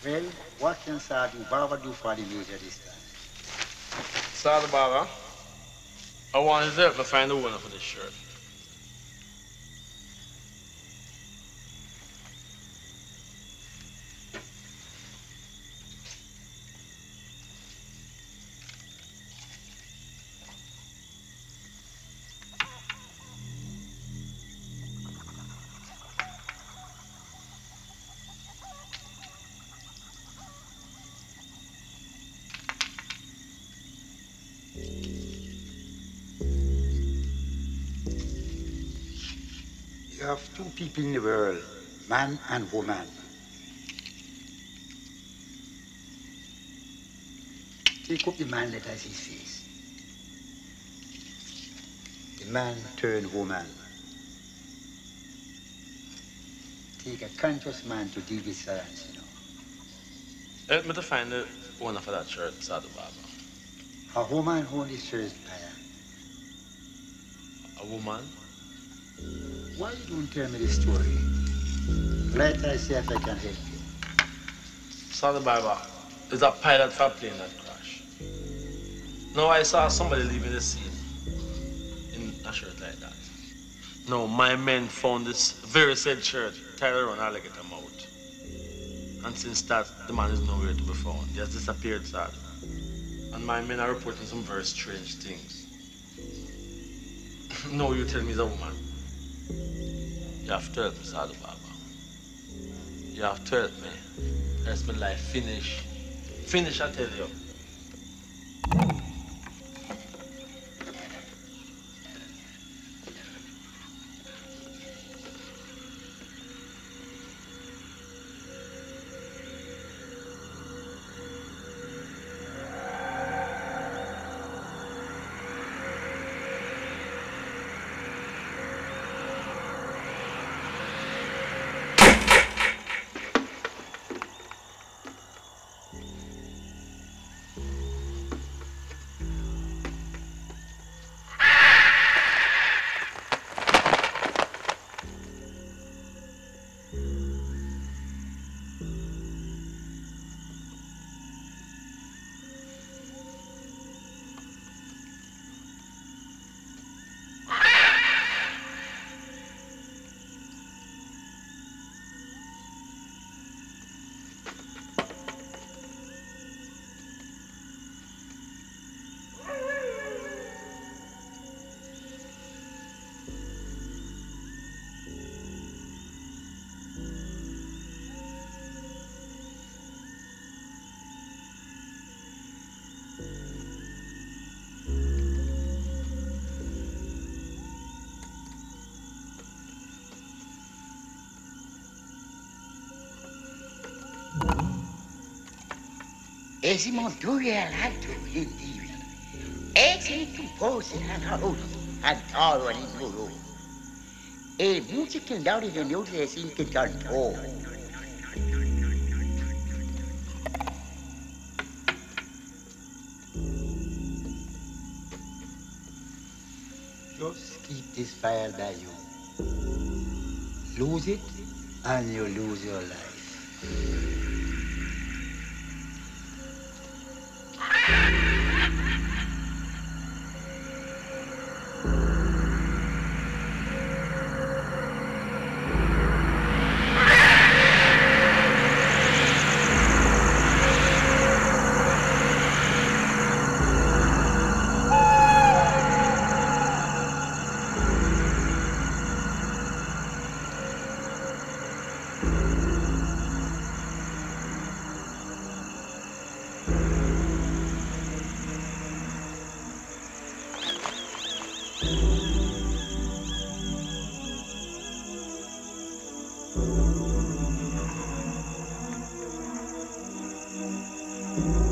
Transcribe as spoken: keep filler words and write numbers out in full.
Well, what can Sadhu Baba do for the major this time? Sada Baba, I want his help to find the owner for this shirt. You have two people in the world, man and woman. Take up the man, let us his face. The man turned woman. Take a conscious man to deal with science, you know. Help me to find the owner for that shirt, Sada Baba. A woman only serves fire. A woman? Why you don't tell me the story? Let us see if I can help you. Sada Baba is a pilot for a plane that crashed. Now I saw somebody leaving the scene in a shirt like that. No, my men found this very said shirt tied around our leg at a mouth. And since that, the man is nowhere to be found. He has disappeared, sir. And my men are reporting some very strange things. No, you tell me he's a woman. You have to help me, Sadhu Baba. You have to help me. Else my life finish. Finish, I tell you. Esimon alto indeed. Esi tu pose and holy and tall in Nuru. A musical down in the notice in Kitanto. Just keep this fire by you. Lose it and you lose your life. Thank you.